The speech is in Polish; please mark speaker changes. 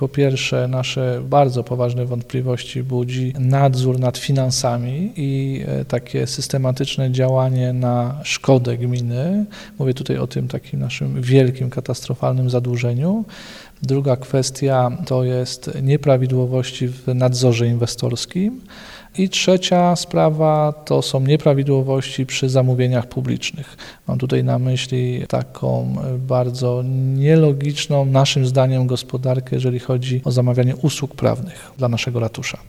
Speaker 1: Po pierwsze, nasze bardzo poważne wątpliwości budzi nadzór nad finansami i takie systematyczne działanie na szkodę gminy. Mówię tutaj o tym takim naszym wielkim, katastrofalnym zadłużeniu. Druga kwestia to jest nieprawidłowości w nadzorze inwestorskim. I trzecia sprawa to są nieprawidłowości przy zamówieniach publicznych. Mam tutaj na myśli taką bardzo nielogiczną, naszym zdaniem, gospodarkę, jeżeli chodzi o zamawianie usług prawnych dla naszego ratusza.